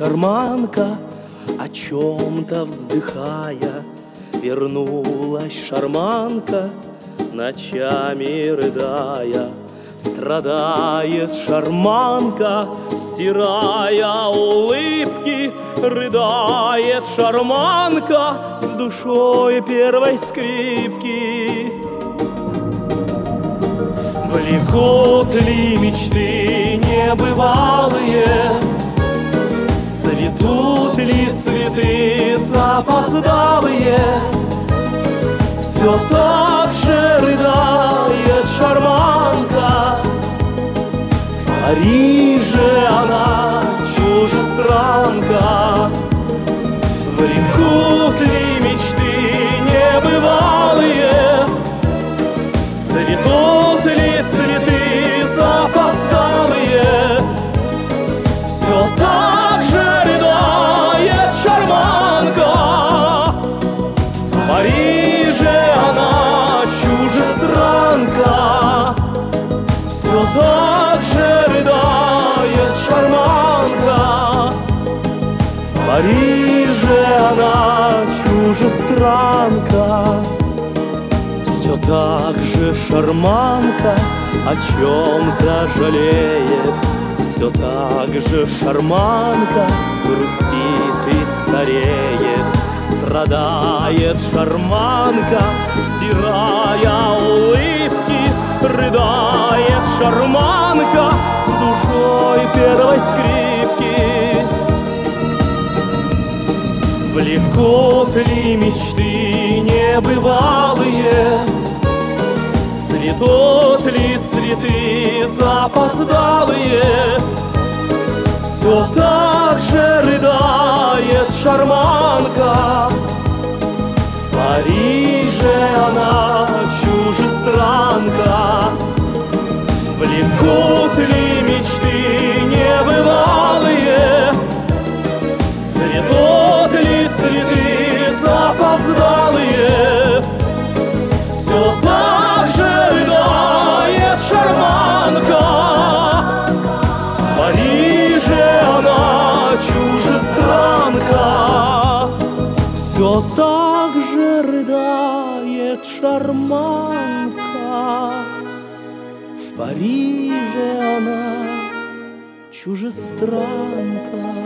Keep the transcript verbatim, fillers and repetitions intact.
шарманка, о чем-то вздыхая. Вернулась шарманка, ночами рыдая. Страдает шарманка, стирая улыбки. Рыдает шарманка с душой первой скрипки. Влекут ли мечты небывалые? Цветут ли цветы запоздалые? Все так же рыдает шарманка. В Париже она чужестранка. Влекут ли мечты небывалые? Цветут ли цветы запоздалые? Все так же рыдает шарманка. В Париже она чужестранка. Все так же рыдает шарманка. В Париже она чужестранка. Все так же шарманка о чем-то жалеет. Все так же шарманка грустит и стареет. Страдает шарманка, стирая улыбки. Рыдает шарманка с душой первой скрипки. Влекут ли мечты небывалые? Цветут ли цветы запоздалые? Все так же рыдает шарманка. В Париже она чужестранка. Влекут ли мечты небывалые? Цветут ли цветы запоздалые? Все так же рыдает шарманка. В Париже она чужестранка. Все так же рыдает шарманка. В Париже она чужестранка.